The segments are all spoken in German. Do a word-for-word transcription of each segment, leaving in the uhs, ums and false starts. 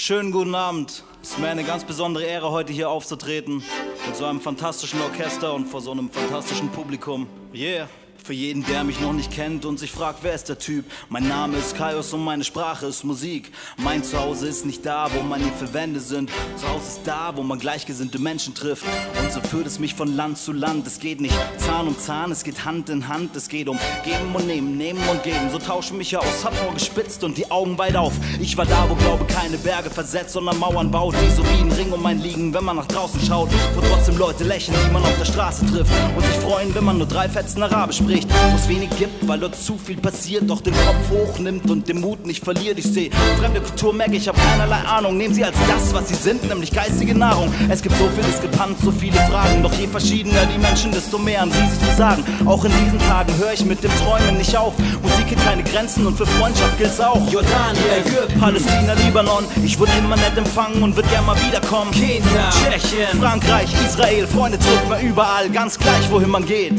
Schönen guten Abend. Es ist mir eine ganz besondere Ehre, heute hier aufzutreten. Mit so einem fantastischen Orchester und vor so einem fantastischen Publikum. Yeah. Für jeden, der mich noch nicht kennt und sich fragt, wer ist der Typ? Mein Name ist Kaios und meine Sprache ist Musik. Mein Zuhause ist nicht da, wo meine vier Wände sind. Zuhause ist da, wo man gleichgesinnte Menschen trifft. Und so führt es mich von Land zu Land. Es geht nicht Zahn um Zahn, es geht Hand in Hand. Es geht um Geben und Nehmen, Nehmen und Geben. So tauschen mich aus, hab Ohr gespitzt und die Augen weit auf. Ich war da, wo Glaube keine Berge versetzt, sondern Mauern baut, die so wie ein Ring um mein Liegen, wenn man nach draußen schaut. Wo trotzdem Leute lächeln, die man auf der Straße trifft. Und sich freuen, wenn man nur drei Fetzen Arabisch spricht. Wo es wenig gibt, weil dort zu viel passiert, doch den Kopf hochnimmt und den Mut nicht verliert. Ich seh fremde Kultur, merke ich hab keinerlei Ahnung. Nehmen sie als das, was sie sind, nämlich geistige Nahrung. Es gibt so viel Diskrepanz, so viele Fragen, doch je verschiedener die Menschen, desto mehr haben sie sich zu sagen. Auch in diesen Tagen höre ich mit dem Träumen nicht auf. Musik kennt keine Grenzen und für Freundschaft gilt's auch. Jordanien, Ägypten, Palästina, Libanon. Ich wurde immer nett empfangen und würd gern mal wiederkommen. Kenia, Tschechien, Frankreich, Israel. Freunde trifft man überall, ganz gleich wohin man geht.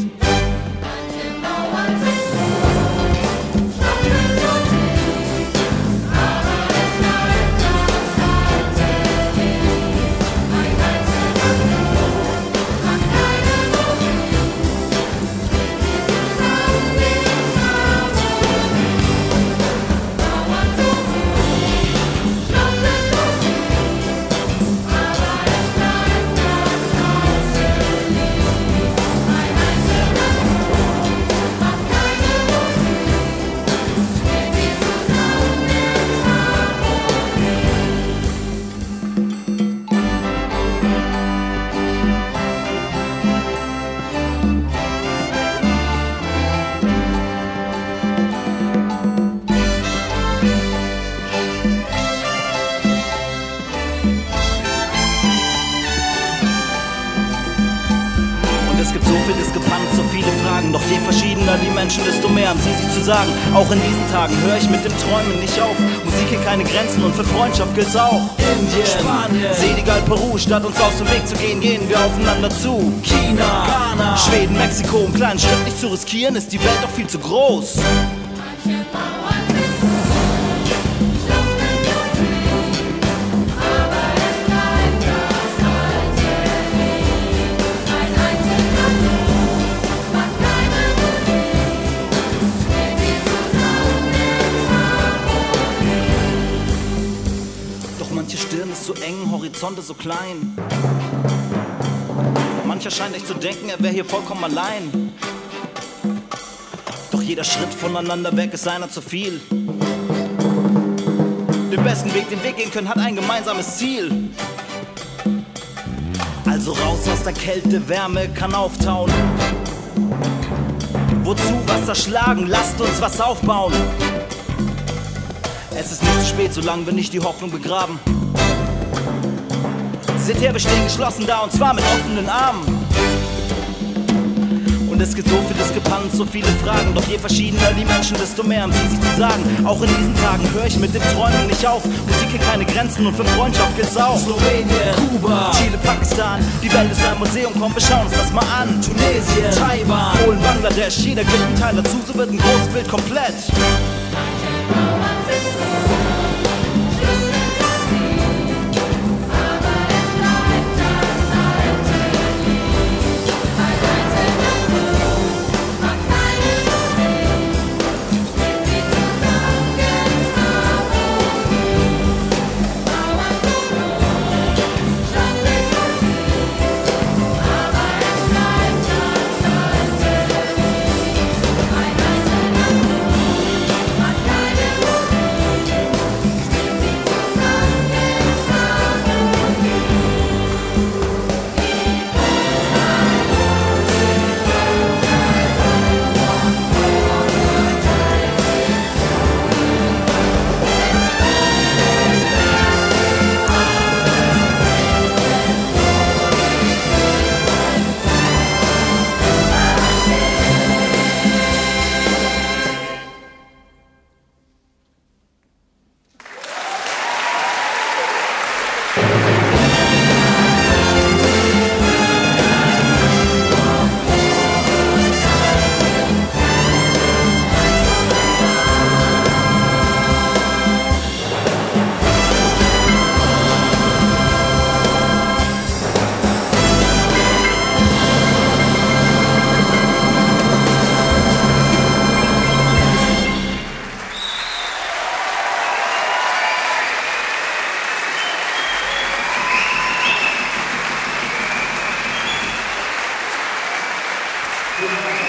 Es gibt so viel Diskrepanz, so viele Fragen, doch je verschiedener die Menschen, desto mehr haben sie sich zu sagen. Auch in diesen Tagen höre ich mit dem Träumen nicht auf. Musik kennt keine Grenzen und für Freundschaft gilt's auch. Indien, Spanien, Senegal, Peru, statt uns aus dem Weg zu gehen, gehen wir aufeinander zu. China, Ghana, Schweden, Mexiko, um einen kleinen Schritt nicht zu riskieren, ist die Welt doch viel zu groß. Manche Stirn ist so eng, Horizonte so klein. Mancher scheint echt zu denken, er wäre hier vollkommen allein. Doch jeder Schritt voneinander weg ist einer zu viel. Den besten Weg, den wir gehen können, hat ein gemeinsames Ziel. Also raus aus der Kälte, Wärme kann auftauen. Wozu Wasser schlagen, lasst uns was aufbauen. Es ist nicht zu spät, solange wir nicht die Hoffnung begraben. Seht her, wir stehen geschlossen da und zwar mit offenen Armen. Und es gibt so viel Diskrepanz, so viele Fragen, doch je verschiedener die Menschen, desto mehr haben sie sich zu sagen. Auch in diesen Tagen höre ich mit dem Träumen nicht auf. Musik kennt keine Grenzen und für Freundschaft gilt's auch. Slowenien, Kuba, Chile, Pakistan, die Welt ist ein Museum, komm, wir schauen uns das mal an. Tunesien, Taiwan, Polen, Bangladesch, jeder gibt einen Teil dazu, so wird ein großes Bild komplett. My God. Vielen Dank.